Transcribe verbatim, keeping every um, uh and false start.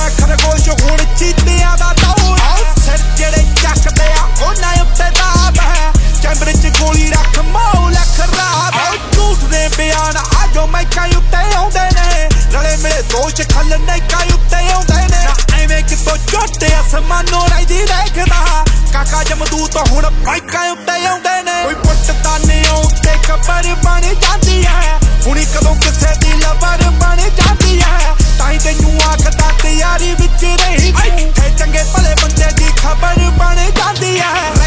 है खरगोश हुण चीतियां दा दौर सिर जेड़े चकदे आ उन्हां उत्ते दाब है कैमरे च गोली रख मौला खराब है झूठ दे बयान आजो मैकां उत्ते आउंदे ने रले मिले दोष खल नैकां उत्ते आउंदे ने एवें कितों झोटे आसमानों रहिदी देखदा काका जमदूत हुण बाइकां उत्ते आउंदे ने कोई पुट्टदा नियों ते खबर बन जांदी है हुणी कदों किसे दी लवर बन जांदी है ताईं तैनूं आखदा तैयारी विच रही तूं चंगे भले बंदे दी खबर बन जांदी है।